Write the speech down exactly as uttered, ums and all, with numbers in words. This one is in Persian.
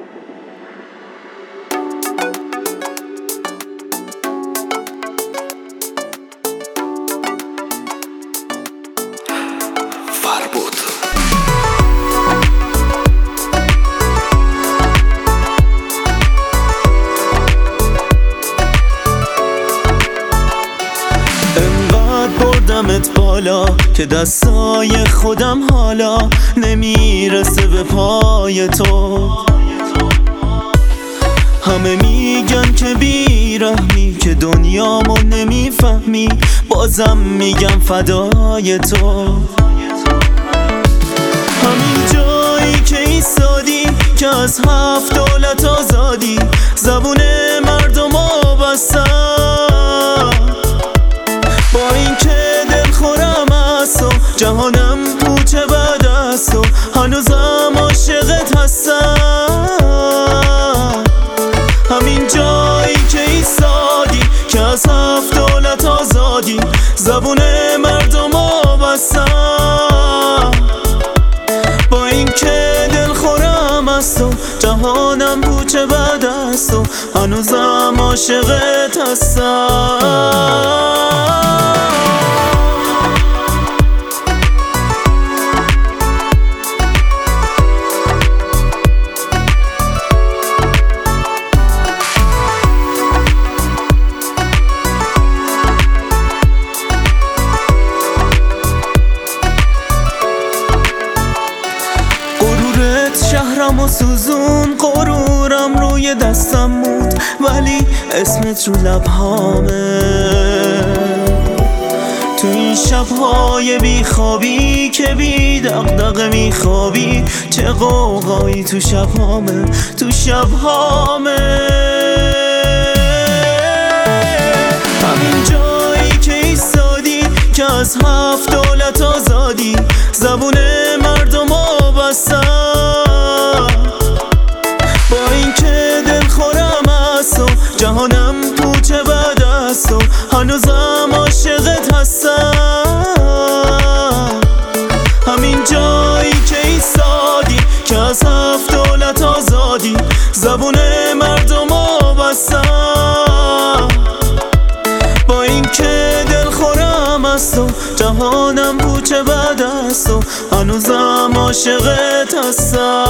فربود انقدر بردمت بالا که دستای خودم حالا نمیرسه به پای تو. همه میگن که بیرحمی، که دنیامو نمیفهمی، بازم میگم فدای تو. همین جایی که ایستادی که از هفت دولت آزادی، زبون مردمو بستم. با این که دلخورم است و جهانم پوچه بد است و هنوزم عاشقت هستم. همین جایی که ایستادی که از هفت دولت آزادی، زبون مردمو بستم. با این که دلخورم است و جهانم پوچه بد است و هنوزم عاشقت هستم. شهرم و سوزون، غرورم روی دستم بود، ولی اسمت رو لبهامه. تو این شبهای بیخوابی که بی دغدغه میخوابی، چه قوقایی تو شبهامه، تو شبهامه. همین جایی که ایستادی که از هفت دولت آزادی، زبون مردمو بستم. با این که دلخورم است و جهانم پوچه بد است و هنوزم عاشقت هستم. همین جایی که ایستادی که از هفت دولت آزادی، زبون مردمو بستم. با این که دلخورم است و جهانم پوچه بد است و هنوزم عاشقت هستم.